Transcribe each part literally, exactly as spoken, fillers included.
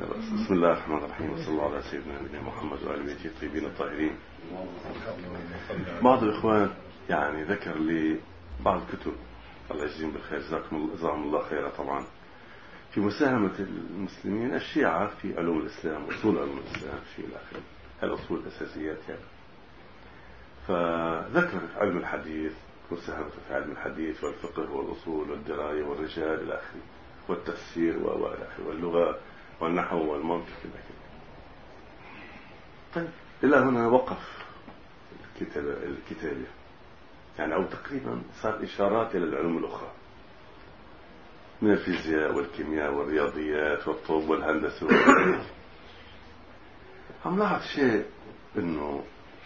بسم الله الرحمن الرحيم، وصلى الله على سيدنا نبينا محمد وآل بيته الطيبين الطاهرين. بعض الإخوان يعني ذكر لي بعض الكتب، الله يجزيهم بالخير، جزاهم الله خيرا، طبعا في مساهمة المسلمين الشيعة في علوم الإسلام، أصول علوم الإسلام، شيء الآخر، الأصول الأساسيات يعني. فذكر علم الحديث، مساهمة في علم الحديث والفقه والأصول والدراية والرجال إلى آخره، والتفسير واللغة والنحو والمنطق إلى آخره. طيب إلى هنا وقف الكتابة يعني، أو تقريبا صار إشارات إلى العلوم الأخرى من الفيزياء والكيمياء والرياضيات والطب والهندسة والفيزياء. هم لاحظ شيء، إنه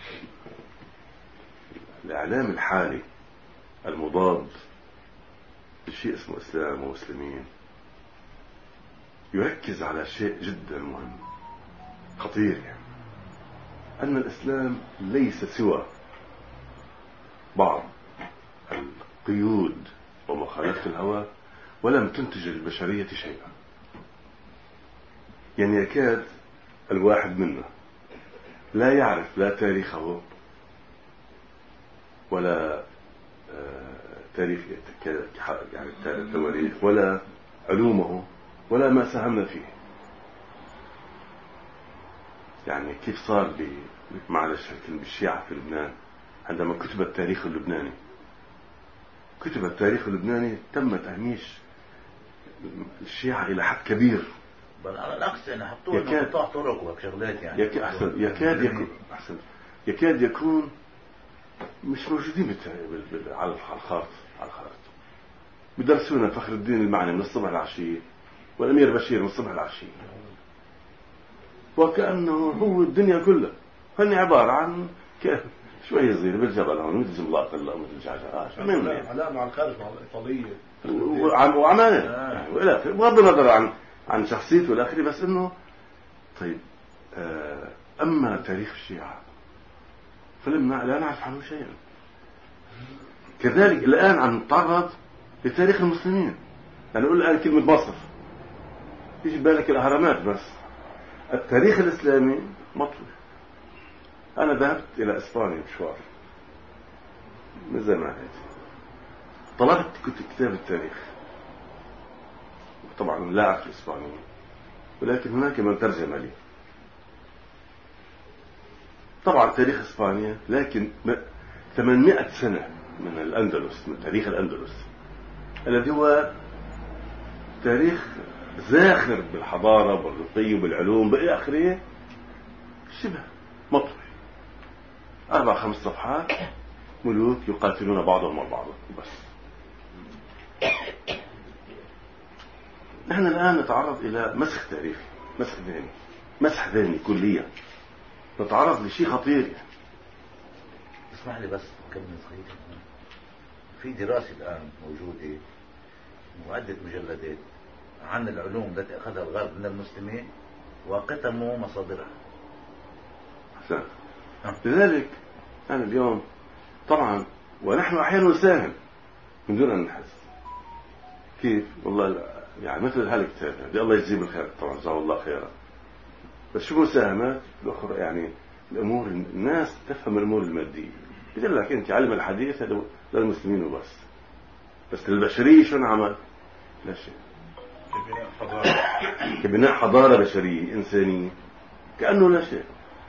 الإعلام الحالي المضاد لشيء اسمه إسلام ومسلمين يركز على شيء جدا مهم خطير، يعني أن الإسلام ليس سوى بعض القيود ومخالفة الهوى، ولم تنتج البشرية شيئا. يعني يكاد الواحد منا لا يعرف لا تاريخه ولا تاريخ يعني التواريخ ولا علومه ولا ما ساهمنا فيه. يعني كيف صار معلش بالشيعة في لبنان، عندما كتب التاريخ اللبناني كتب التاريخ اللبناني تم تهميش الشيعة إلى حد كبير، بل على العكس يعني حطوه انه قطاع طرق وشغلات يعني. يك... أحسن يكاد يكون أحسن يكاد يكون مش موجودين بال... بال... على الخارطة على الخارطة بدرسونا فخر الدين المعني من الصبح العشية، والأمير بشير من الصبح العشية، وكأنه هو الدنيا كلها هن عبارة عن كيف شوية صغيرة بالجبل هون مثل جملاط الله مثل جعجعة علاء مع الخارج مع الإيطالية وعمانة يعني، ولا بغض النظر عن عن شخصيته والآخرة، بس إنه طيب آه أما تاريخ الشيعة فلم لا نعرف عنه شيئا. كذلك الآن عم نتعرض لتاريخ المسلمين، يعني نقول الآن كلمة مصر يجي بالك الأهرامات، بس التاريخ الإسلامي مطوي. أنا ذهبت إلى إسبانيا مشوار من زمان هيك، طلبت كتاب التاريخ، طبعا لا أعرف الإسبانية، ولكن هناك من ترجم لي طبعا تاريخ إسبانيا، لكن ثمانمائة سنة من الأندلس، من تاريخ الأندلس الذي هو تاريخ زاخر بالحضارة والرقي وبالعلوم بإلى آخره، شبه مطوي، أربع خمس صفحات، ملوك يقاتلون بعضهم البعض بس. نحن الآن نتعرض إلى مسح تاريخي، مسح ذهني، مسح ذهني كليا، نتعرض لشيء خطير يعني. اسمح لي بس كلمة صغيرة. في دراسة الآن موجودة وعدة مجلدات عن العلوم التي أخذها الغرب من المسلمين وقتموا مصادرها. أحسن. لذلك أنا اليوم طبعا ونحن أحيانا نساهم من دون أن نحس. كيف؟ والله يعني مثل هالكتاب هذا الله يجزيه بالخير، طبعا جزاه الله خيرا، بس شو مساهمات الأخرى يعني الأمور، الناس تفهم الأمور المادية. يقول لك أنت علم الحديث هذا للمسلمين وبس، بس للبشرية شو نعمل؟ لا شيء. كبناء حضارة كبناء حضارة بشرية إنسانية كأنه لا شيء.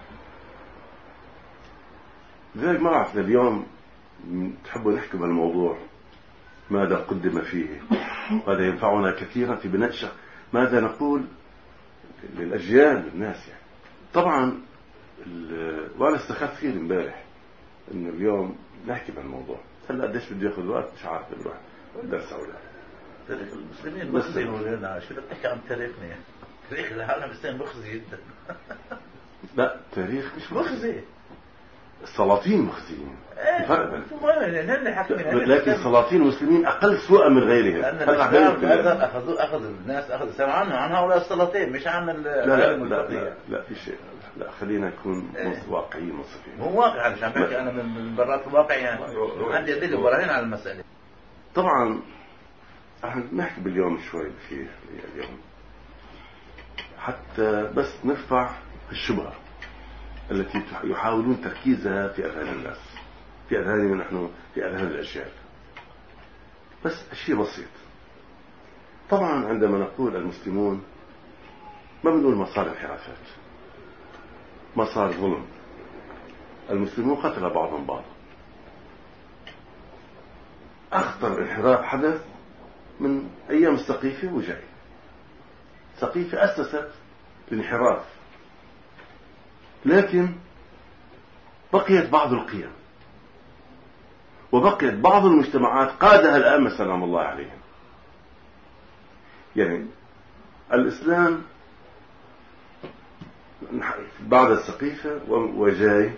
لذلك ما أعرف اليوم تحبوا نحكي بهالموضوع، ماذا قدم فيه، وهذا ينفعنا كثيرا في بناء شخص، ماذا نقول للأجيال للناس يعني. طبعا وأنا استخرت كثير امبارح إنه اليوم نحكي بهالموضوع. هلا قديش بده ياخذ وقت مش عارف، بروح درس أو لا. تاريخ المسلمين مسلمين ولنا شو بتحكي عن تاريخنا يعني؟ تاريخ العالم الإسلامي مخزي جدا. لا تاريخ مش مخزي، السلاطين مخزيين. ايه لكن السلاطين المسلمين أقل سوءا من غيرهم. هذا أخذوا أخذ الناس أخذ سمع عنه عن هؤلاء السلاطين مش عن العالم الفقهي. لا لا لا في شيء، لا خلينا نكون ايه. واقعيين منصفين. مو واقع، مش عم بحكي أنا من برات الواقع يعني، عندي أدلة وبراهين على المسألة. طبعا احنا نحكي باليوم شوي في اليوم حتى بس نرفع الشبهة التي يحاولون تركيزها في أذهان الناس، في أذهاننا نحن، في أذهان الأجيال. بس شيء بسيط. طبعا عندما نقول المسلمون ما بنقول مسار انحرافات، مسار ظلم. المسلمون قتل بعضهم بعضا. أخطر انحراف حدث من أيام السقيفة وجاي. السقيفة أسست الانحراف، لكن بقيت بعض القيم وبقيت بعض المجتمعات قادها الأئمة سلام الله عليهم. يعني الإسلام بعد السقيفة وجاي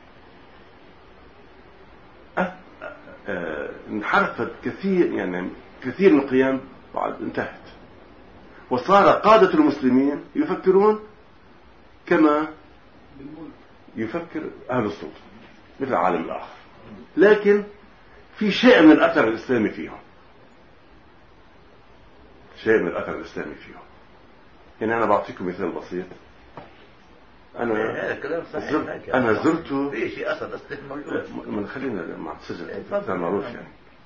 انحرفت كثير، يعني كثير من القيم بعد انتهت، وصار قادة المسلمين يفكرون كما يفكر أهل السلطة مثل العالم الآخر، لكن في شيء من الأثر الإسلامي فيهم، شيء من الأثر الإسلامي فيهم. يعني أنا بعطيكم مثال بسيط. أنا زرت أنا زرت في شيء أثر إسلامي موجود. من خلينا مع السجل مثال معروف. يعني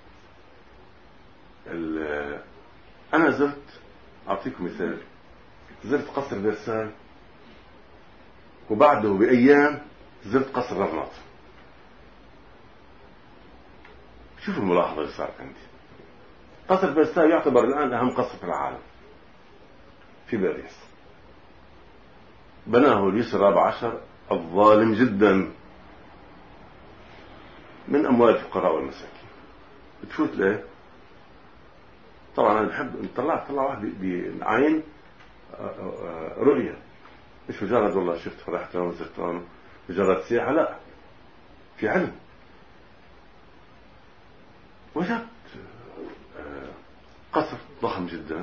أنا زرت، أعطيكم مثال، زرت قصر فرساي، وبعده بأيام زرت قصر غرناطة. شوفوا الملاحظة اللي صارت عندي. قصر فرساي يعتبر الآن أهم قصر في العالم في باريس. بناه لويس الرابع عشر الظالم جدا من أموال الفقراء والمساكين. بتفوت ليه؟ طبعا أنا بحب نطلع طلع واحد بعين رؤية، مش مجرد والله شفت فرحت وزرت مجرد سياحة، لا، في علم. وجدت قصر ضخم جدا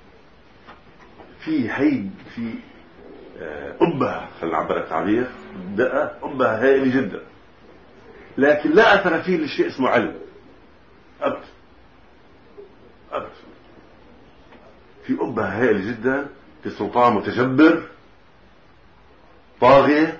في هيب، في قبة، خلينا نعبر التعبير دقة، قبة هائلة جدا، لكن لا أثر فيه لشيء اسمه علم أبدا أبدا. في قبة هائلة جدا، في سلطان متجبر طاغية،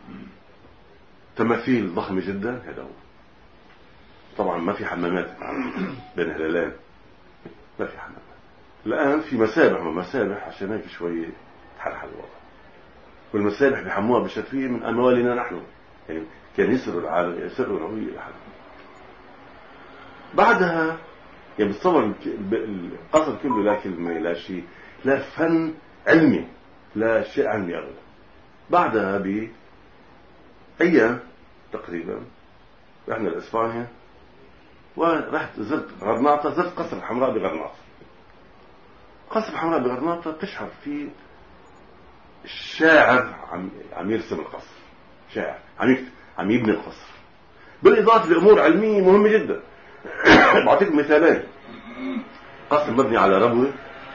تماثيل ضخمة جدا. هذا هو. طبعا ما في حمامات بين هلالين، ما في حمامات. الآن في مسابح ومسابح عشان هيك شوي تحلحل الوضع، والمسابح بيحموها بشفية من أموالنا نحن. يعني كان يسروا العالم، يسروا العوية لحد بعدها. يعني بتصور القصر كله لا كلمة لا شيء، لا فن علمي، لا شيء علمي أبدا. بعدها بأيام تقريبا رحنا لإسبانيا، ورحت زرت غرناطة، زرت قصر الحمراء بغرناطة. قصر الحمراء بغرناطة تشعر فيه الشاعر عم عم يرسم القصر، شاعر عم عم يبني القصر، بالإضافة لأمور علمية مهمة جدا. بعطيكم مثالين. قصر مبني على ربوة،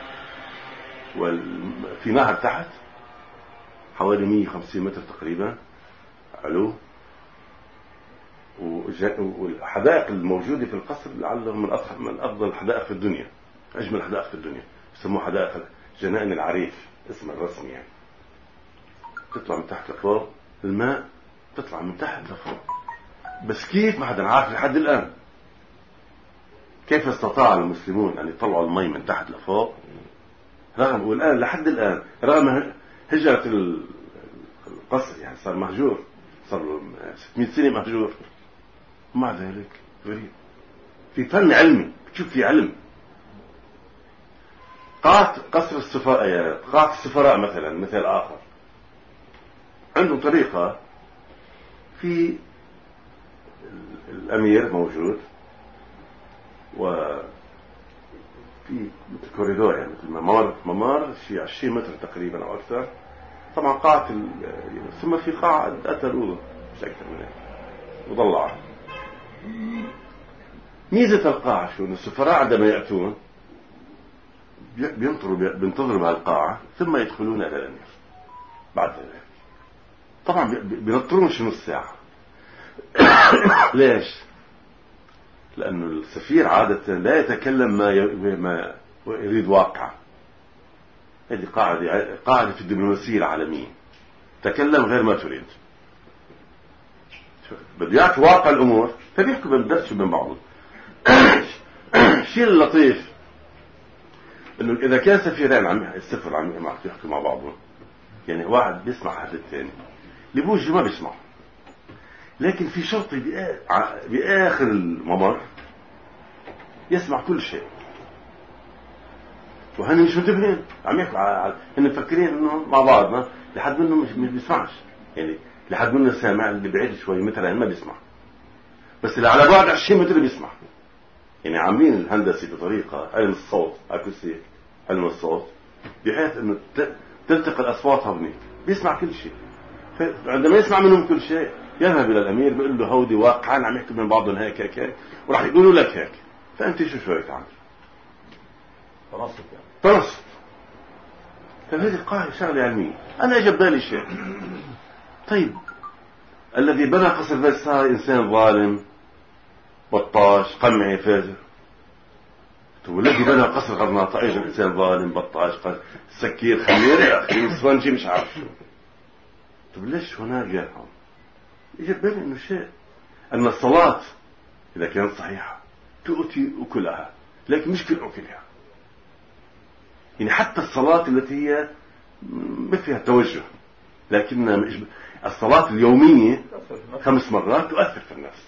وفي نهر تحت حوالي مئة وخمسين متر تقريبا علو، والحدائق الموجودة في القصر لعلهم من أفضل من أفضل الحدائق في الدنيا، أجمل الحدائق في الدنيا، يسموها حدائق جنائن العريف، اسم الرسمي. يعني تطلع من تحت لفوق، الماء تطلع من تحت لفوق، بس كيف ما حدا عارف لحد الآن. كيف استطاع المسلمون أن يطلعوا المي من تحت لفوق رغم، والآن لحد الآن رغم هجرة القصر، يعني صار مهجور، صار ستمائة سنة مهجور، ومع ذلك غريب. في فن علمي، بتشوف في علم. قاعة قصر السفراء، قاعة السفراء مثلا مثال آخر، عنده طريقة، في الأمير موجود، وفي كوريدور، يعني مثل ممر ممر شيء عشرين متر تقريبا أو أكثر. طبعا قاعة ال... ثم في قاعة أتى الأولى مش أكثر من هيك مضلعة. ميزة القاعة شو؟ إن السفراء عندما يأتون بينطروا بينتظروا بهالقاعة ثم يدخلون إلى الأمير. بعد ذلك طبعا بينطرون شنو الساعة. ليش؟ لأنه السفير عادة لا يتكلم ما ما يريد واقعا، هذه قاعدة قاعدة في الدبلوماسية العالمية، تكلم غير ما تريد. بده يعرف واقع الأمور فبيحكوا بندرسوا بين بعضهم. الشيء اللطيف إنه إذا كان سفيرين عم السفر عم يحكوا مع بعضهم، يعني واحد بيسمع هذا الثاني اللي بوجه ما بيسمع، لكن في شرطي بآخر الممر يسمع كل شيء، وهن مش منتبهين عم يحكوا، هن مفكرين إنه مع بعضنا، لحد منهم مش بيسمعش، يعني لحد منه سامع، اللي بعيد شوي مثلا ما بيسمع، بس اللي على بعد عشرين متر بيسمع. يعني عاملين الهندسة بطريقة علم الصوت أكوستيك، علم الصوت بحيث إنه تلتقي الأصوات هونيك بيسمع كل شيء. فعندما يسمع منهم كل شيء يذهب إلى الأمير بيقول له هودي واقعا عم يحكوا من بعضهم هيك هيك هيك، وراح يقولوا لك هيك، فأنت شو شوي تعمل؟ تنصت يعني. تنصت. فهذه قاعدة شغلة علمية. أنا أجب بالي شيء، طيب الذي بنى قصر فرساي إنسان ظالم بطاش قمعي فاجر، طيب والذي بنى قصر غرناطة أيضا إنسان ظالم بطاش سكير خمير يا أخي سوانجي مش عارف شو. طيب ليش هناك جاءهم؟ يجب بالي إنه شيء أن الصلاة إذا كانت صحيحة تؤتي أكلها، لكن مش كل أكلها. يعني حتى الصلاة التي هي ما فيها توجه، لكن الصلاة اليومية خمس مرات تؤثر في النفس،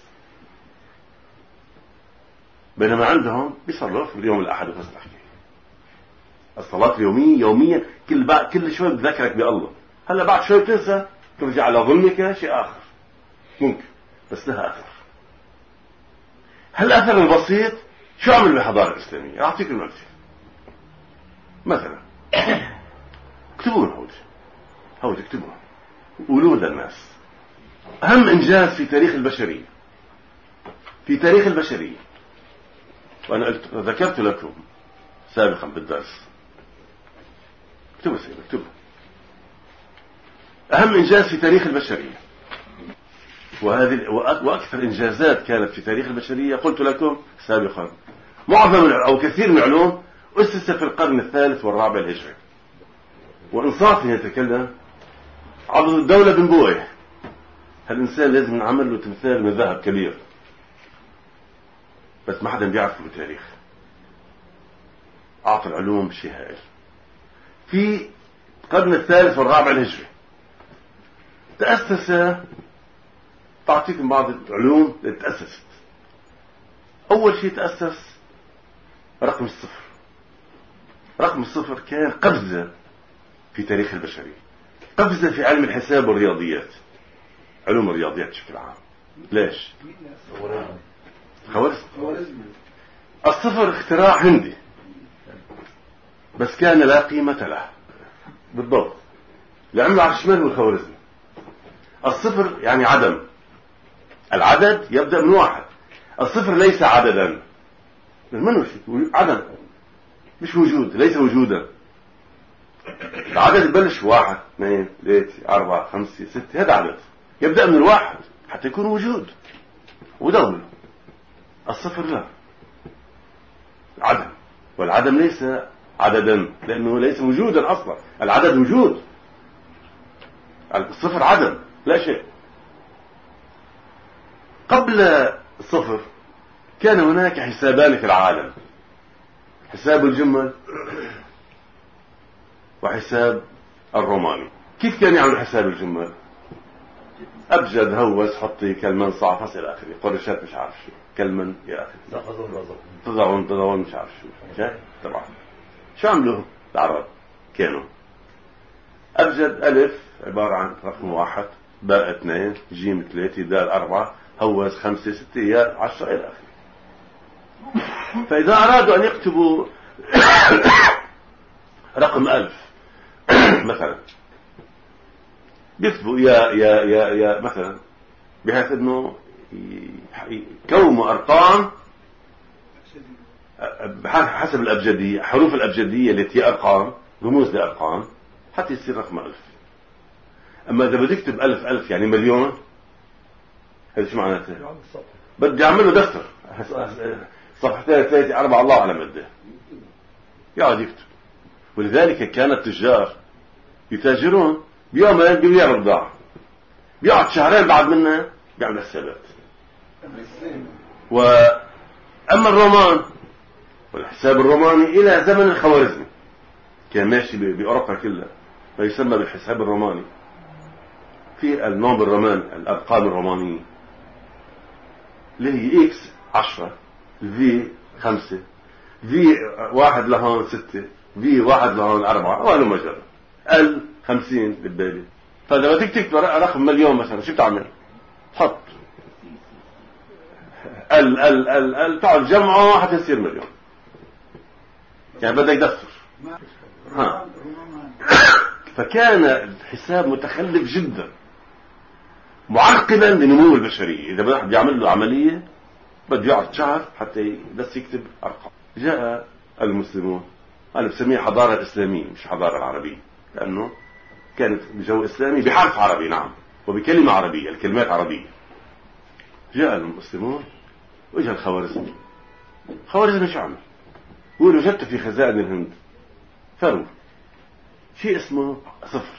بينما عندهم بيصلوا في اليوم الأحد بس نحكي. الصلاة اليومية يوميا كل بعد كل شوي بذكرك بالله، هلا بعد شوي بتنسى ترجع على ظلمك شيء آخر ممكن، بس لها أثر. هالأثر البسيط شو عمل بالحضارة الإسلامية؟ أعطيك المثل. مثلا اكتبون هودي هودي اكتبون قولوا للناس أهم إنجاز في تاريخ البشرية، في تاريخ البشرية، وأنا قلت ذكرت لكم سابقا بالدرس، اكتبوا سيدي اكتبوا أهم إنجاز في تاريخ البشرية، وهذه وأكثر إنجازات كانت في تاريخ البشرية قلت لكم سابقا، معظم أو كثير من العلوم أسس في القرن الثالث والرابع الهجري. وإنصافه يتكلم عضد الدولة بن بويه، هالإنسان لازم نعمل له تمثال من ذهب كبير، بس ما حدا بيعرفه بالتاريخ. أعطى العلوم شيء هائل. في القرن الثالث والرابع الهجري تأسس، تعطيكم بعض العلوم اللي تأسست. أول شيء تأسس رقم الصفر. رقم الصفر كان قفزة في تاريخ البشرية، قفزة في علم الحساب والرياضيات، علوم الرياضيات بشكل عام. ليش؟ خوارزمي. الصفر اختراع هندي بس كان لا قيمة له بالضبط، لعمله على الشمال والخوارزمي. الصفر يعني عدم، العدد يبدأ من واحد، الصفر ليس عددا، منه شيء عدم مش وجود، ليس وجودا. العدد يبلش واحد اثنين ثلاثة أربعة خمسة ستة، هذا عدد يبدأ من الواحد حتى يكون وجود ودولة. الصفر لا، عدم، والعدم ليس عددا لأنه ليس وجودا أصلا، العدد وجود، الصفر عدم لا شيء. قبل الصفر كان هناك حسابان في العالم، حساب الجمل وحساب الروماني. كيف كان يعمل حساب الجمل؟ أبجد هوس حطي كلمن صعب فصل إلى آخره، قرشات مش عارف شو كلمن يا أخي تضعون تضعون مش عارف شو طبعا. شو عملوا العرب؟ كانوا أبجد ألف عبارة عن رقم واحد، باء اثنين، جيم ثلاثة، دال أربعة، هوس خمسة ستة، ياء عشرة إلى آخره. فإذا أرادوا أن يكتبوا رقم ألف مثلا بيكتبوا يا يا يا يا مثلا، بحيث إنه يكونوا أرقام حسب الأبجدية، حروف الأبجدية التي هي أرقام، رموز لأرقام، حتى يصير رقم ألف. أما إذا بدي أكتب ألف ألف يعني مليون، هذا شو معناته؟ بدي أعمله دفتر صفحتين ثلاثة أربعة الله على مدة يقعد يكتب، ولذلك كان التجار يتاجرون بيومين بيبيع البضاعة، بيقعد شهرين بعد منها بيعمل حسابات. وأما الرومان والحساب الروماني إلى زمن الخوارزمي كان ماشي بأوروبا كلها، ما يسمى بالحساب الروماني. في النوم الرومان، الأرقام الرومانية اللي هي إكس عشرة، في خمسة، في واحد لهون ستة، في واحد لهون أربعة، وهذا مجرد ال خمسين بالبالي. فلما تيجي تكتب رقم مليون مثلا شو بتعمل؟ تحط ال ال ال ال تقعد جمعه حتى يصير مليون، يعني بدك دفتر. ها فكان الحساب متخلف جدا، معرقلا لنمو البشرية. إذا واحد يعمل له عملية بده يقعد شهر حتى بس يكتب أرقام. جاء المسلمون، أنا بسميها حضارة الإسلامية مش حضارة العربية، لأنه كانت بجو إسلامي بحرف عربي، نعم، وبكلمة عربية، الكلمات عربية. جاء المسلمون وإجا الخوارزمي. خوارزمي شو عمل؟ يقول وجدت في خزائن الهند ثروة، شيء اسمه صفر.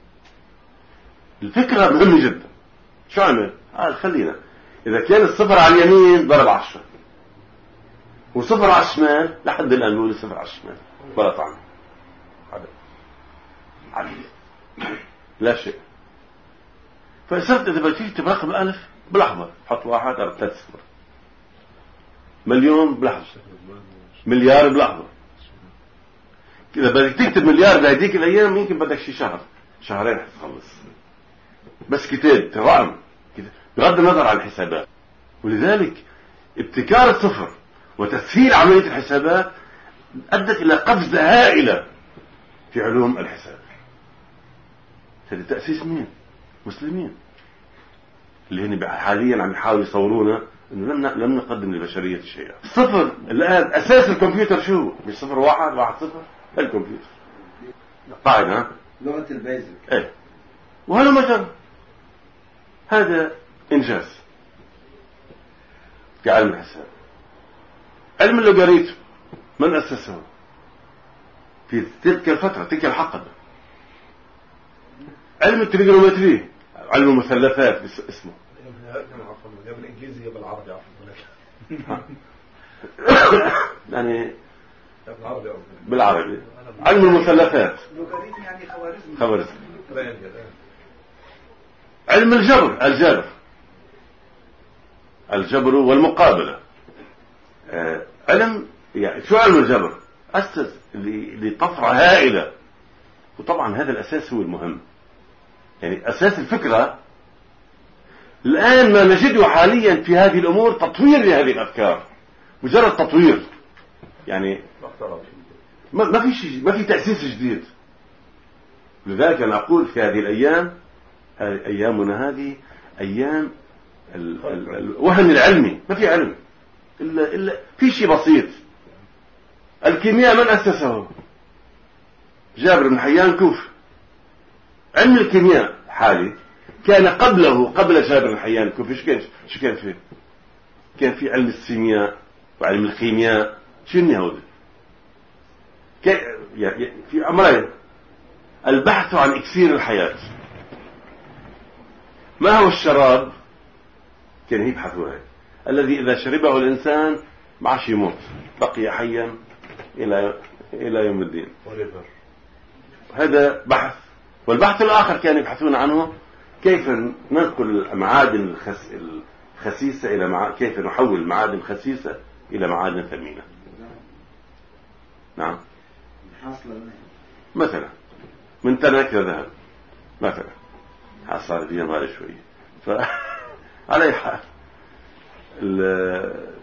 الفكرة مهمة جدا. شو عمل؟ قال خلينا إذا كان الصفر على اليمين ضرب عشرة، وصفر على الشمال، لحد الآن نقول صفر على الشمال ولا طعم، هذا عادي لا شيء. فصرت إذا بدك تكتب رقم ألف بلحظة حط واحد أو ثلاث صفر، مليون بلحظة، مليار بلحظة. إذا بدك تكتب مليار بهديك الأيام يمكن بدك شي شهر شهرين حتخلص، بس كتاب رقم بغض النظر عن الحسابات. ولذلك ابتكار الصفر وتسهيل عملية الحسابات أدت إلى قفزة هائلة في علوم الحساب. هذا تأسيس مين؟ مسلمين اللي هن حاليا عم يحاولوا يصورونا إنه لم لم نقدم للبشرية شيئا. الصفر الآن أساس الكمبيوتر شو؟ مش صفر واحد واحد صفر، الكمبيوتر قاعدة لغة البيزك. إيه، وهذا مثلا هذا إنجاز في علم الحساب. علم اللوغاريتم من أسسه؟ في تلك الفترة، تلك الحقبة. علم التريجونومتري، علم المثلثات اسمه يا بالإنجليزي يا بالعربي يعني بالعربي بالعربي علم المثلثات، لوغاريتم يعني خوارزم. خوارزم. علم الجبر، الجبر الجبر والمقابلة. آه علم يعني شو علم الجبر؟ أسس لطفرة هائلة، وطبعا هذا الأساس هو المهم، يعني أساس الفكرة. الآن ما نجده حاليا في هذه الأمور تطوير لهذه الأفكار، مجرد تطوير، يعني ما ما في شيء، ما في تأسيس جديد. لذلك أنا أقول في هذه الأيام، هذه أيامنا هذه أيام الوهن العلمي، ما في علم إلا إلا في شيء بسيط. الكيمياء من أسسه؟ جابر بن حيان كوفي. علم الكيمياء حالي كان قبله، قبل جابر بن حيان كوفي شو كان شو كان فيه؟ كان في علم السيمياء وعلم الخيمياء. شنو هذا؟ يعني في أمرين: البحث عن إكسير الحياة. ما هو الشراب؟ كان يبحثوا عنه، الذي إذا شربه الإنسان ما عادش يموت، بقي حيا إلى إلى يوم الدين. هذا بحث. والبحث الآخر كان يبحثون عنه كيف ننقل المعادن الخسيسة إلى مع... كيف نحول المعادن الخسيسة إلى معادن ثمينة. نعم، مثلا من تنك ذهب مثلا، صار دي غالي شوية. ف على حال ال...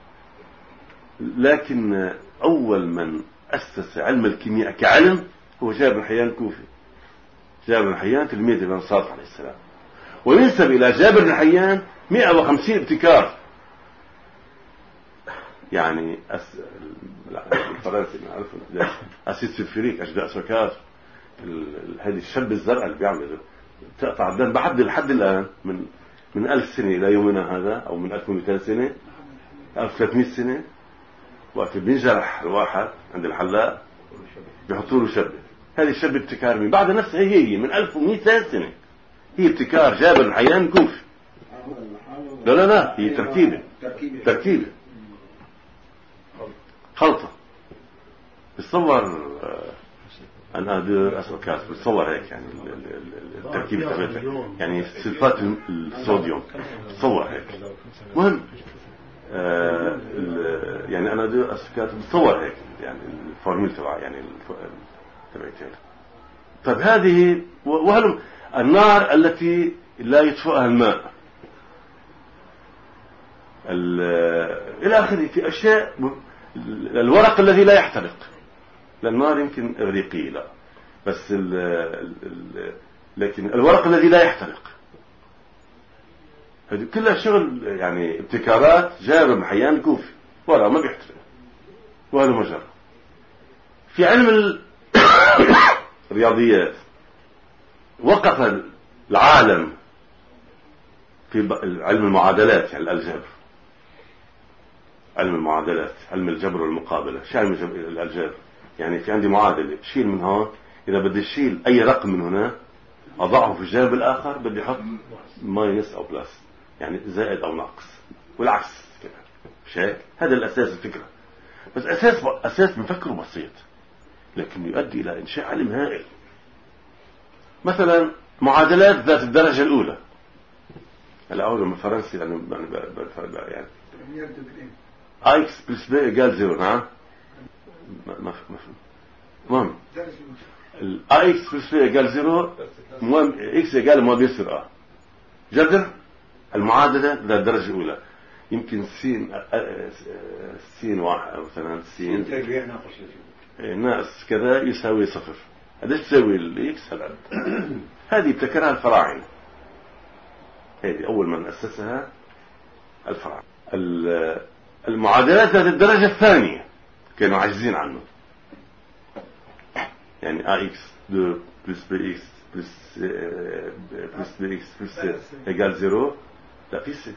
لكن أول من أسس علم الكيمياء كعلم هو جابر بن حيان كوفي. جابر بن حيان تلميذ الإمام صادق عليه السلام، وينسب إلى جابر بن حيان مئة وخمسين ابتكار. يعني أس... الفرنسي نعرفه، أسيد سلفوريك، أجداء سكر، هذه الشب الزرقاء اللي بيعمل تقطع الدم بحد لحد الآن، من من ألف سنة إلى يومنا هذا، أو من ألف ومئتين سنة، ألف وثلاثمئة سنة، وقت بينجرح الواحد عند الحلاق بيحطوا له شبه. هذه الشبه ابتكار مين؟ بعد نفسها هي هي من ألف ومئة سنة، هي ابتكار جابر بن حيان كوفي. لا لا لا هي تركيبة تركيبة خلطة. بتصور أنا أدير أسوكاس بتصور هيك يعني التركيبة تبعتها يعني سلفات الصوديوم بتصور هيك. مهم آه يعني أنا أدير أسوكاس بتصور هيك يعني الفورميل تبع يعني تبعتها. طيب هذه وهل النار التي لا يطفئها الماء إلى آخره، في أشياء. الورق الذي لا يحترق، النار يمكن إغريقية لا، بس ال ال لكن الورق الذي لا يحترق هذه كلها شغل يعني ابتكارات جابر بن حيان كوفي. ورق ما بيحترق وهذا مجرد. في علم الرياضيات وقف العالم في علم المعادلات يعني الألجبر، علم المعادلات علم الجبر والمقابلة. شو علم الألجبر؟ يعني في عندي معادلة شيل من هون، إذا بدي أشيل أي رقم من هنا أضعه في الجانب الآخر بدي أحط ماينس أو بلس يعني زائد أو ناقص والعكس كده. مش هيك؟ هذا الأساس الفكرة. بس أساس أساس بنفكره بسيط لكن يؤدي إلى إنشاء علم هائل. مثلا معادلات ذات الدرجة الأولى. هلا أول من فرنسي يعني يعني اكس بلس بي ايجال زيرو. نعم ما ما المهم الاكس بلس بي ايجال زيرو، المهم اكس ايجال ما بيصير اه جذر المعادله ذات الدرجه الاولى. يمكن سين سين واحد مثلا سين ناقص كذا يساوي صفر. قديش تساوي الاكس؟ هلا هذه ابتكرها الفراعنه، هذه اول من اسسها الفراعنه. المعادلات ذات الدرجة الثانية كانوا عاجزين عنه، يعني ا اكس اثنين بلس بي اكس بلس بلس بي اكس بلس ايجال زيرو. لا في سي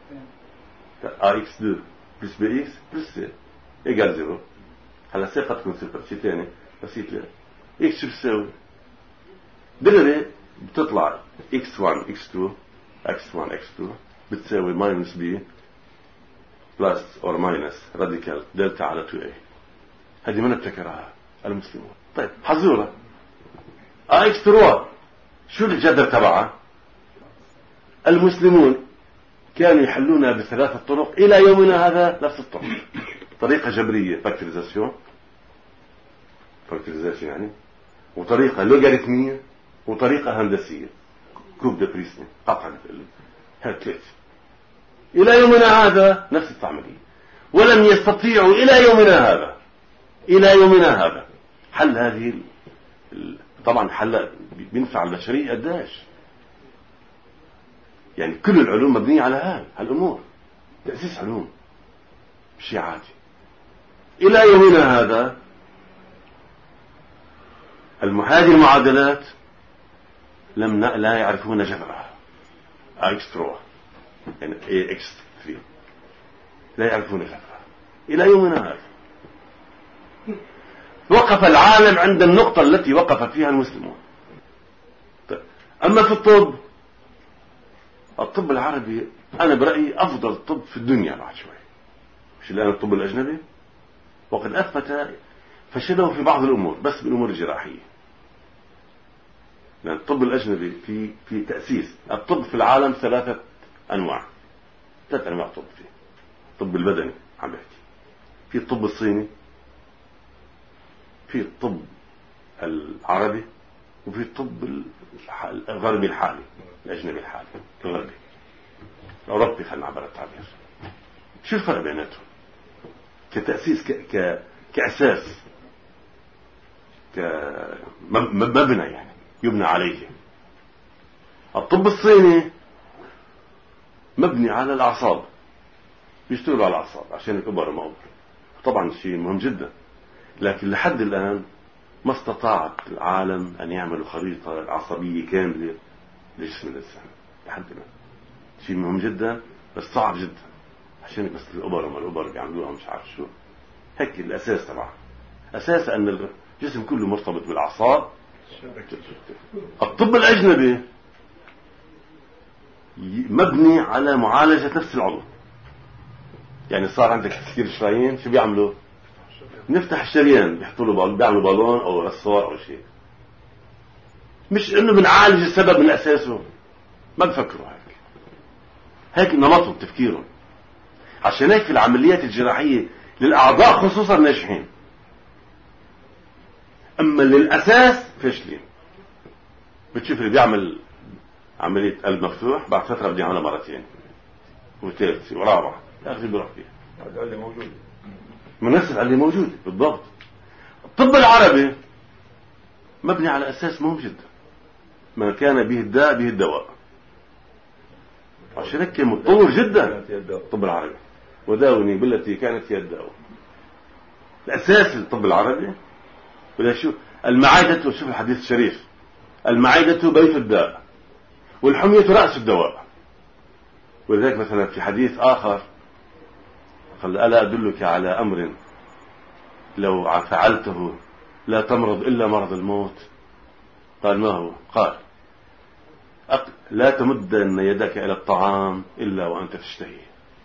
ا اكس اثنين بلس بي اكس بلس ايجال زيرو. هلا سي قد تكون صفر شيء ثاني بس هيك اكس شو بتساوي؟ دغري بتطلع اكس واحد اكس اثنين اكس واحد اكس اثنين بتساوي ماينس بي بلس اور ماينس راديكال دلتا على تو اي. هذه من ابتكرها المسلمون. طيب حزوره اكس ثلاثة شو الجذر تبعها؟ المسلمون كانوا يحلونها بثلاثة طرق الى يومنا هذا، نفس الطرق. طريقة جبرية فاكتوريزاسيون فاكتوريزاسيون يعني، وطريقة لوغاريتمية، وطريقة هندسية كوب دو بريسني قطعا هالثلاث. إلى يومنا هذا نفس العملية، ولم يستطيعوا إلى يومنا هذا إلى يومنا هذا حل هذه ال... طبعا حل بينفع البشرية قداش يعني. كل العلوم مبنية على هذه هالأمور، تأسيس علوم شيء عادي. إلى يومنا هذا هذه المعادلات لم ن... لا يعرفون جذرها. اكس ثلاثة يعني اي اكس ثلاثة لا يعرفون جذرها إلى يومنا هذا. وقف العالم عند النقطة التي وقف فيها المسلمون. طيب. أما في الطب، الطب العربي أنا برأيي أفضل طب في الدنيا بعد شوي، مش الآن الطب الأجنبي، وقد أثبت فشله في بعض الأمور بس بالأمور الجراحية. لأن الطب الأجنبي في في تأسيس الطب في العالم ثلاثة أنواع ثلاث أنواع طب فيه. الطب البدني عم بحكي، في الطب الصيني، في الطب العربي، وفي الطب الغربي الحالي الأجنبي الحالي الغربي الأوروبي خلينا نعبر التعبير. شو الفرق بيناتهم كتأسيس ك... ك... كأساس كمبنى يعني يبنى عليه؟ الطب الصيني مبني على الأعصاب، بيشتغلوا على الأعصاب عشان الإبر ما أبر، طبعا شيء مهم جدا، لكن لحد الآن ما استطاعت العالم أن يعملوا خريطة عصبية كاملة لجسم الإنسان لحد الآن. شيء مهم جدا بس صعب جدا، عشان بس الإبر وما الإبر بيعملوها مش عارف شو، هيك الأساس تبعها. أساس أن الجسم كله مرتبط بالأعصاب. الطب الأجنبي مبني على معالجة نفس العضو. يعني صار عندك تسكير شرايين، شو بيعملوا؟ نفتح الشريان، بيحطوا له بال... بيعملوا بالون أو رصار أو شيء، مش إنه بنعالج السبب من أساسه. ما بفكروا هيك، هيك نمطهم تفكيرهم. عشان هيك في العمليات الجراحية للأعضاء خصوصا ناجحين، أما للأساس فاشلين. بتشوف اللي بيعمل عملية قلب مفتوح بعد فترة بدي يعملها مرتين وثالثة ورابعة، آخر بيروح فيها. هذا اللي موجود من نفس اللي موجود بالضبط. الطب العربي مبني على أساس مهم جدا، ما كان به الداء به الدواء. عشان هيك متطور جدا الطب العربي. وداوني بالتي كانت هي الدواء. الأساس الطب العربي ولا شو المعدة. شوف الحديث الشريف، المعدة بيت الداء والحمية رأس الدواء. ولذلك مثلا في حديث آخر قال ألا أدلك على أمر لو فعلته لا تمرض إلا مرض الموت؟ قال ما هو؟ قال لا تمدن يدك إلى الطعام إلا وأنت تشتهي،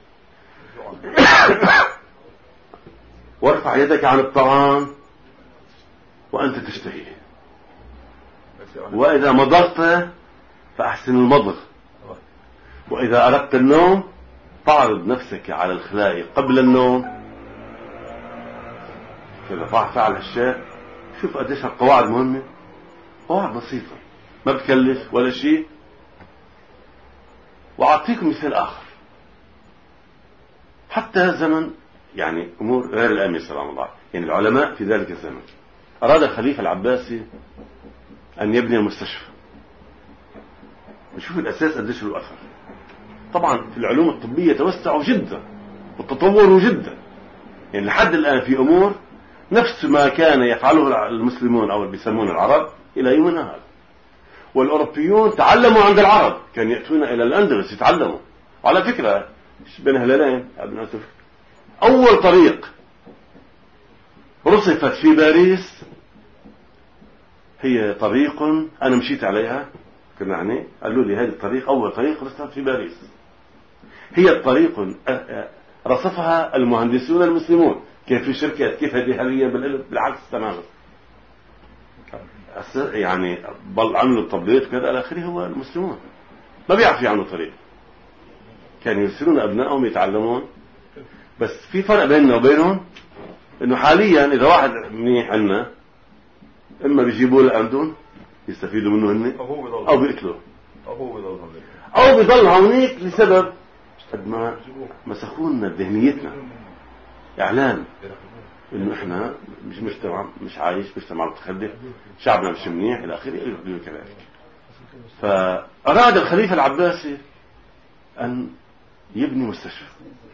وارفع يدك عن الطعام وأنت تشتهي، وإذا مضغت فأحسن المضغ، وإذا أردت النوم تعرض نفسك على الخلاء قبل النوم. كذا فعل هالشيء. شوف قديش القواعد مهمة، قواعد بسيطة ما بتكلف ولا شيء. وأعطيكم مثال آخر، حتى زمن يعني أمور غير الأمير سلام الله، يعني العلماء في ذلك الزمن أراد الخليفة العباسي أن يبني المستشفى. وشوف الأساس قديش له أثر. طبعا في العلوم الطبية توسعوا جدا وتطوروا جدا، يعني لحد الآن في أمور نفس ما كان يفعله المسلمون أو بيسمون العرب إلى يومنا هذا. والأوروبيون تعلموا عند العرب، كان يأتون إلى الأندلس يتعلموا. وعلى فكرة بين هلالين أول طريق رصفت في باريس هي طريق أنا مشيت عليها، كنا يعني قالوا لي هذه الطريق أول طريق رصفت في باريس. هي الطريق رصفها المهندسون المسلمون، كيف في شركات، كيف هذه حاليا بالعكس تماما. يعني بل عملوا التبليط كذا إلى آخره، هو المسلمون ما بيعرفوا يعملوا طريق، كانوا يرسلون أبنائهم يتعلمون. بس في فرق بيننا وبينهم، إنه حاليا إذا واحد منيح عنا إما بيجيبوا له عندهم يستفيدوا منه هن، أو بيقتلوا، أو بيضل هونيك لسبب قد ما مسخونا ذهنيتنا إعلان إنه إحنا مش مجتمع مش عايش، مجتمع متخلف، شعبنا مش منيح إلى آخره إلى كذلك. فأراد الخليفة العباسي أن يبني مستشفى،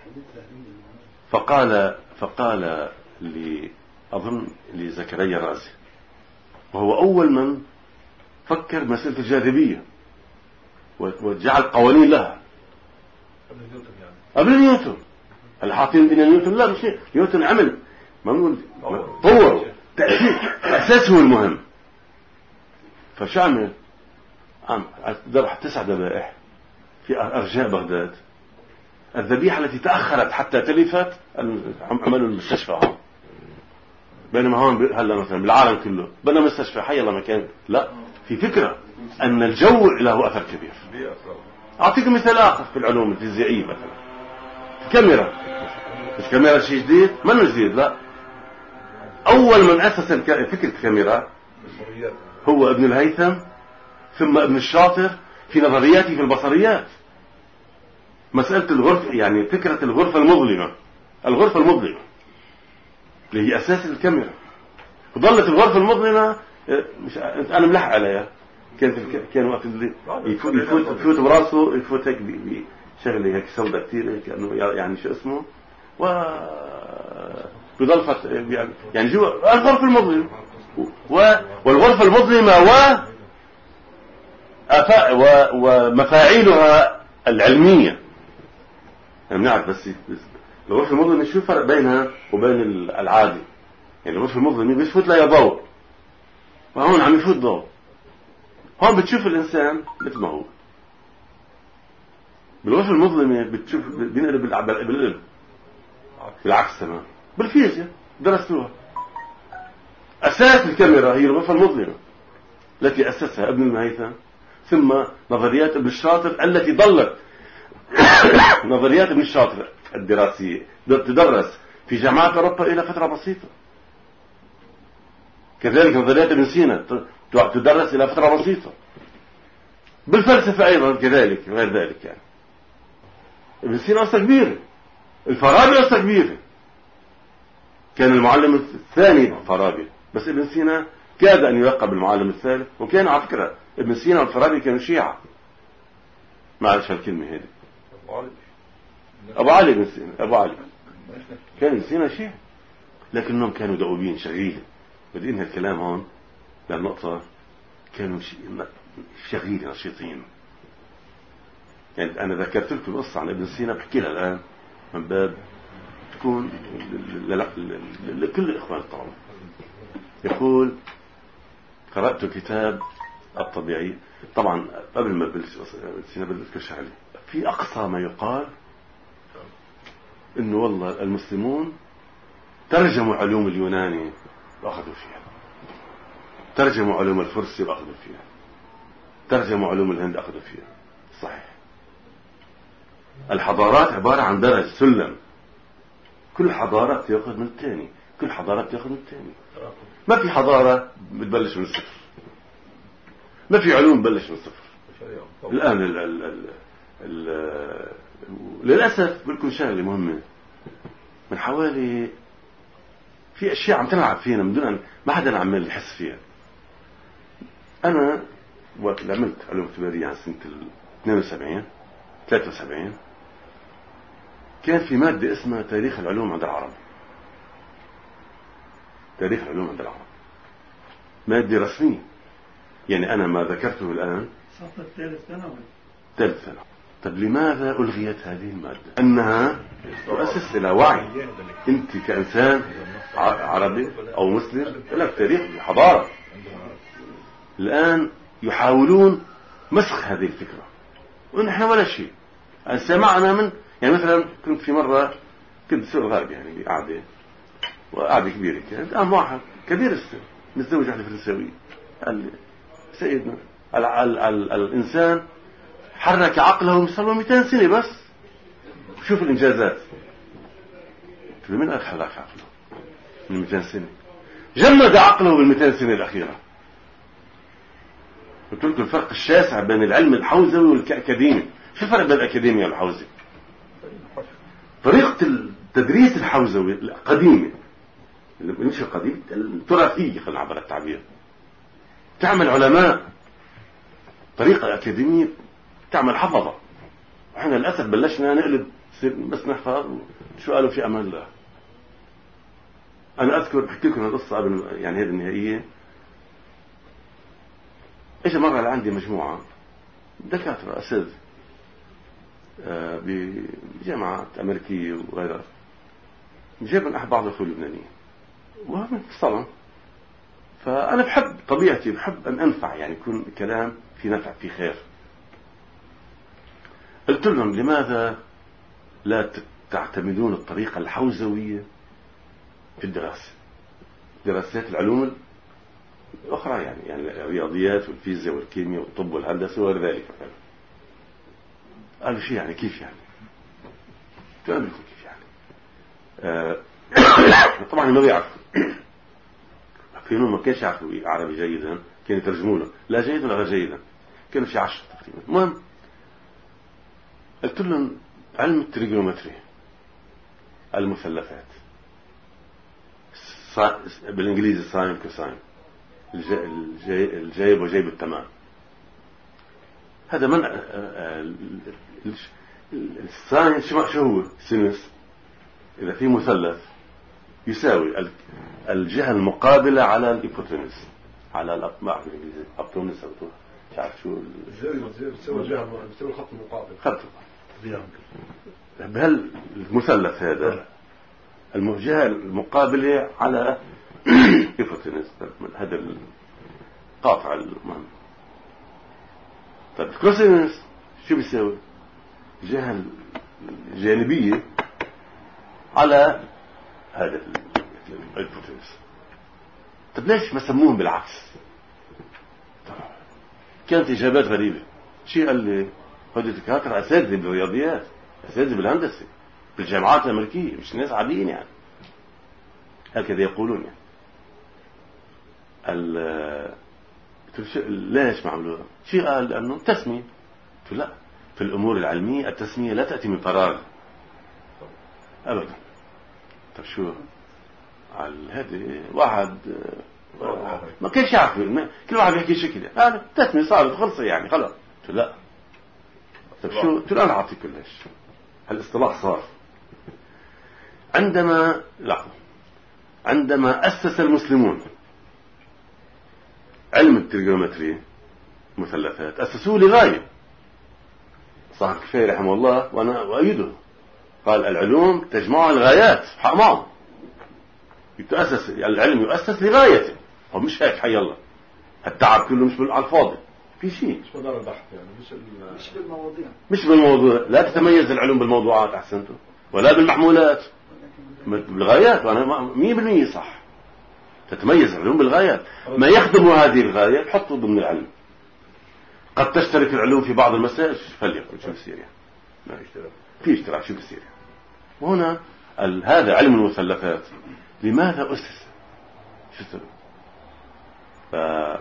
فقال فقال لي أظن لزكريا الرازي، وهو أول من فكر مسألة الجاذبية وجعل قوانين لها قبل نيوتن. هل حاطين دين نيوتن؟ لا، مش نيوتن عمل ما نقول طور تأثير أساسه المهم. فشو عمل؟ ذبح تسع ذبائح في أرجاء بغداد. الذبيحة التي تأخرت حتى تلفت عملوا المستشفى، بينما هون هلا مثلا بالعالم كله بنى مستشفى حي الله مكان. لا، في فكرة أن الجو له أثر كبير. أعطيكم مثال آخر في العلوم الفيزيائية، مثلا الكاميرا. الكاميرا شيء جديد؟ ما إنه جديد، لا. أول من أسس فكرة الكاميرا هو ابن الهيثم، ثم ابن الشاطر في نظرياته في البصريات. مسألة الغرفة، يعني فكرة الغرفة المظلمة، الغرفة المظلمة اللي هي أساس الكاميرا. وظلت الغرفة المظلمة مش أنا ملحق عليها، كانت كان وقت اللي يفوت يفوت, يفوت براسه يفوت هيك بشغلة هيك سوداء كثير، كأنه يعني شو اسمه، و بضل فت يعني جوا الغرفة المظلمة. والغرفة المظلمة و ومفاعيلها العلمية يعني نعرف. بس الغرفة المظلمة شو الفرق بينها وبين العادي؟ يعني الغرفة المظلمة بيفوت لها ضوء، وهون عم يفوت ضوء. هون بتشوف الإنسان مثل ما هو. بالغرفة المظلمة بتشوف بينقلب بالقلب بالعكس تمام. بالفيزياء درستوها. أساس الكاميرا هي الغرفة المظلمة التي أسسها ابن المهيثم، ثم نظريات ابن الشاطر التي ظلت نظريات ابن الشاطر الدراسية تدرس في جامعات أوروبا إلى فترة بسيطة. كذلك نظريات ابن سينا تدرس إلى فترة بسيطة. بالفلسفة أيضا كذلك غير ذلك. يعني ابن سينا قصة كبيرة، الفارابي قصة كبيرة، كان المعلم الثاني فارابي، بس ابن سينا كاد أن يلقب المعلم الثالث. وكان على فكرة ابن سينا والفارابي كانوا شيعة، ما أعرفش هالكلمة هذه. أبو علي ابن سينا، أبو علي كان ابن سينا شيعة، لكنهم كانوا دؤوبين شغيلة. بدي انهي الكلام هون للنقطة، كانوا شغيلة نشيطين. يعني أنا ذكرت لكم القصة عن ابن سينا، بحكي لها الآن من باب تكون لكل إخوان الطلبة. يقول: قرأت كتاب الطبيعي، طبعا قبل ما ابن سينا بذكر شغلة، في أقصى ما يقال إنه والله المسلمون ترجموا علوم اليوناني وأخذوا فيها، ترجموا علوم الفرسي وأخذوا فيها، ترجموا علوم الهند أخذوا فيها. صحيح. الحضارات عبارة عن درج سلم، كل حضارة تأخذ من الثاني، كل حضارة تأخذ من الثاني. ما في حضارة بتبلش من الصفر، ما في علوم ببلش من الصفر. الآن ال ال ال ال للأسف بلكم شغلة مهمة، من حوالي في أشياء عم تلعب فينا من دون أن ما حدا عمال يحس فيها. أنا وقت اللي عملت علوم اعتبارية عن سنة اثنين وسبعين ثلاثة وسبعين كان في مادة اسمها تاريخ العلوم عند العرب. تاريخ العلوم عند العرب مادة رسمية، يعني أنا ما ذكرته الآن صف الثالث ثانوي ثالث ثانوي. طب لماذا ألغيت هذه المادة؟ أنها تؤسس إلى وعي. أنت كإنسان عربي أو مسلم لك تاريخ حضارة. الآن يحاولون مسخ هذه الفكرة، ونحن ولا شيء. سمعنا من يعني مثلا كنت في مرة كنت بسوق غرب يعني قاعدة وقاعدة كبيرة كانت، قام واحد كبير السن متزوج واحدة فرنساوية قال لي: سيدنا ال ال ال الإنسان حرك عقله صار له مئتين سنة بس، شوف الإنجازات. قلت له: من قال حرك عقله من مئتين سنة؟ جمد عقله بالمئتين سنة الأخيرة. قلت لكم الفرق الشاسع بين العلم الحوزوي والأكاديمي. شو الفرق بين الأكاديمي والحوزي؟ طريقة التدريس الحوزوي القديمة، مش القديم، التراثية، خلينا نعبر التعبير، تعمل علماء. طريقة الأكاديمية تعمل حفظة. احنا للأسف بلشنا نقلب بس نحفظ شو قالوا في أمان الله. أنا أذكر بحكي لكم القصة قبل يعني هذه النهائية. إجا مرة لعندي مجموعة دكاترة أساتذة آه بجامعات أمريكية وغيرها، جاب من أحد بعض الأخوة اللبنانيين وهم اتصلوا. فأنا بحب طبيعتي بحب أن أنفع، يعني يكون كلام في نفع في خير. قلت لهم: لماذا لا تعتمدون الطريقة الحوزوية في الدراسة، دراسات العلوم الأخرى، يعني يعني الرياضيات والفيزياء والكيمياء والطب والهندسة وغير ذلك. قالوا: شيء يعني كيف يعني؟ تقول كيف يعني؟ آه طبعا ما بيعرفوا، كانوا ما كانش يعرفوا عربي جيدا، كانوا يترجموا له لا جيدا ولا غير جيدا، كانوا في عشرة تقريبا. المهم قلت لهم: علم التريجونومتري، المثلثات، بالانجليزي ساين كوساين، الجايب وجايب التمام، هذا من الساين شو هو؟ سينوس. إذا في مثلث يساوي الجهة المقابلة على الإيبوتنس، على الأطماع بالإنجليزي أبتونس أو مش عارف شو بتساوي الجهة بتساوي الخط المقابل. خط بهالمثلث هذا الجهة المقابلة على يفوتنس هذا القاطع المهم. طيب كروسينس شو بيسوي؟ الجهة الجانبية على هذا الهيبوتنس. طب ليش ما سموهم بالعكس؟ كانت إجابات غريبة. شيء قال لي هذول الدكاترة أساتذة بالرياضيات، أساتذة بالهندسة بالجامعات الأمريكية، مش ناس عاديين يعني، هكذا يقولون يعني. ليش ما عملوها؟ شيء قال لأنه تسمية. لا، في الأمور العلمية التسمية لا تأتي من فراغ أبدا. طب شو على هذا واحد ما كانش يعرف، كل واحد يحكي شكل هذا تسمية صارت خلصة يعني خلاص. لا، طب شو تقول؟ أنا أعطيك كلش هالاصطلاح صار عندما لحظة عندما أسس المسلمون علم التريجونومتري مثلثات أسسوه لغاية. صاحب الكفاية رحمه الله وأنا أؤيده قال العلوم تجمع الغايات حق معه، يتأسس العلم يؤسس لغايته، هو مش هيك حي الله التعب كله مش على الفاضي، في شيء مش مدار البحث يعني، مش مش بالمواضيع مش بالموضوع. لا تتميز العلوم بالموضوعات أحسنتم، ولا بالمحمولات، بالغايات. وأنا مية بالمية صح، تتميز العلوم بالغايات. ما يخدم هذه الغاية تحطه ضمن العلم. قد تشترك العلوم في بعض المسائل فليكن شو بصير يعني، ما يشترك في اشتراك شو بصير يعني. وهنا هذا علم المثلثات لماذا أسس؟ شو السبب؟ ف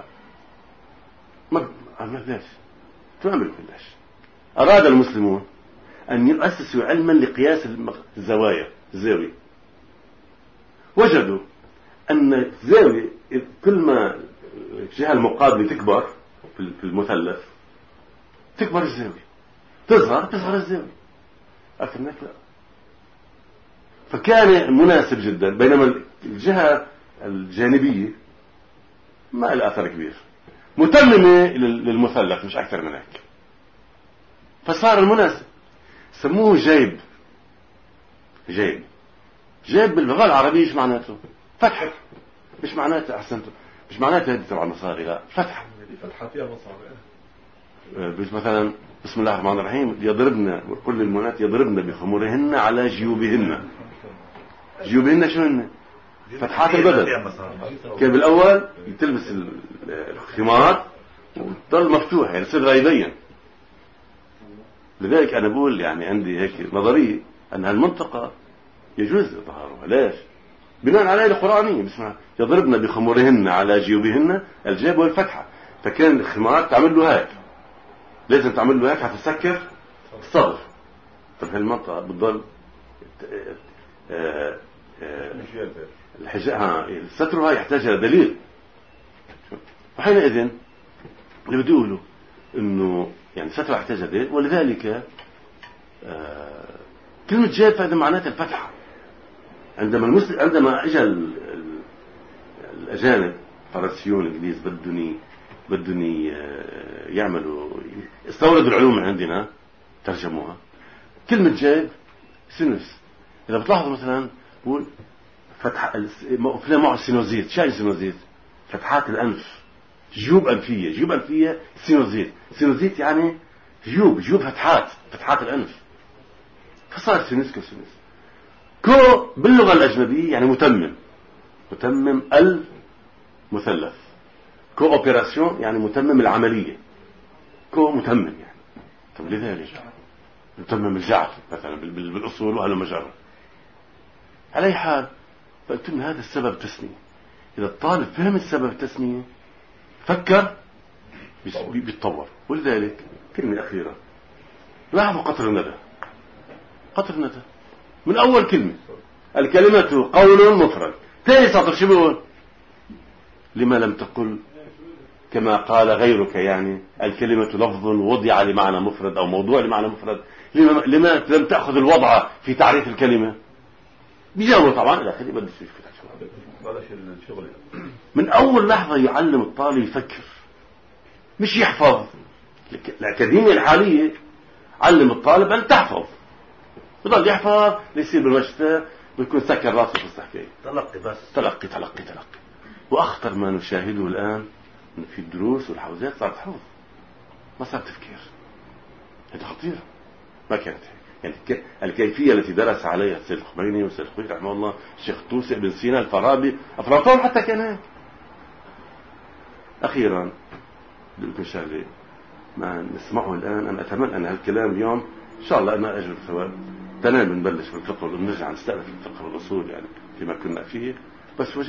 ما عمل ليش؟ تعمل كلش. أراد المسلمون أن يؤسسوا علما لقياس الزوايا الزاوية. وجدوا أن الزاوية كل ما الجهة المقابلة تكبر في المثلث تكبر الزاوية، تصغر تصغر الزاوية، أكثر منك لا. فكان مناسب جدا، بينما الجهة الجانبية ما لها أثر كبير، متممة للمثلث مش أكثر من هيك، فصار المناسب. سموه جيب. جيب جيب باللغة العربية ايش معناته؟ فتحة. مش معناته أحسنته، مش معناته هذه تبع المصاري، لا، فتحة. فتحة فيها مصاري. بس مثلا بسم الله الرحمن الرحيم يضربن كل المؤمنات يضربن بخمورهن على جيوبهن. جيوبهن شو هن؟ فتحات البدن. كان بالأول تلبس الخمار وتضل مفتوح يعني يصير غيبيا. لذلك أنا بقول يعني عندي هيك نظرية أن هالمنطقة يجوز إظهارها. ليش؟ بناء على القرآنية بسمها يضربن بخمورهن على جيوبهن، الجيب والفتحة. فكان الخمار تعمل له هيك، لازم تعمل له هيك حتسكر الصدر. طب هالمنطقة بتضل الحجاب ها الستر هاي يحتاج إلى دليل. وحينئذ اللي بدي أقوله إنه يعني الستر يحتاج إلى دليل، ولذلك آه كلمة جيب هذا معناتها الفتحة. عندما المسلم عندما اجى الأجانب فرنسيون الإنجليز بدوني بدوني يعملوا استوردوا العلوم من عندنا ترجموها. كلمة جيب سينوس، إذا بتلاحظوا مثلا بقول فتح فلان معه سينوزيت. شو السينوزيت؟ فتحات الأنف، جيوب أنفية. جيوب أنفية سينوزيت. سينوزيت يعني جيوب جيوب فتحات فتحات الأنف، فصار سينوس كسينوس. كو باللغة الأجنبية يعني متمم، متمم المثلث. كو أوبيراسيون يعني متمم العملية، كو متمم يعني. طب لذلك متمم الجعل مثلا بالأصول وهذا مجرد. على أي حال فقلت لهم هذا السبب تسمية. إذا الطالب فهم السبب التسمية فكر بيتطور. ولذلك كلمة أخيرة، لاحظوا قطر الندى. قطر الندى من أول كلمة الكلمة قول مفرد. ثاني سطر شو بيقول؟ لما لم تقل كما قال غيرك، يعني الكلمة لفظ وضع لمعنى مفرد أو موضوع لمعنى مفرد. لما, لما لم تأخذ الوضع في تعريف الكلمة؟ بيجاوبوا طبعا إلى آخره. بدي بلاش الشغل. من أول لحظة يعلم الطالب يفكر مش يحفظ. الأكاديمية الحالية علم الطالب أن تحفظ، يضل يحفظ ليصير بالماجستير ويكون سكر راسه في الحكاية، تلقي بس، تلقي تلقي تلقي. وأخطر ما نشاهده الآن في الدروس والحوزات صارت حفظ، ما صار تفكير. هذا خطيرة، ما كانت هيك. يعني الكيفية التي درس عليها السيد الخميني والسيد الخوئي رحمه الله، الشيخ طوسي، ابن سينا، الفارابي، أفلاطون حتى كان هيك. أخيرا بدكم شغلة ما نسمعه الآن. أنا أتمنى أن هالكلام اليوم إن شاء الله أنا أجر الثواب. تنام بنبلش بالفقه ونرجع نستأنف الفقه والأصول يعني فيما كنا فيه. بس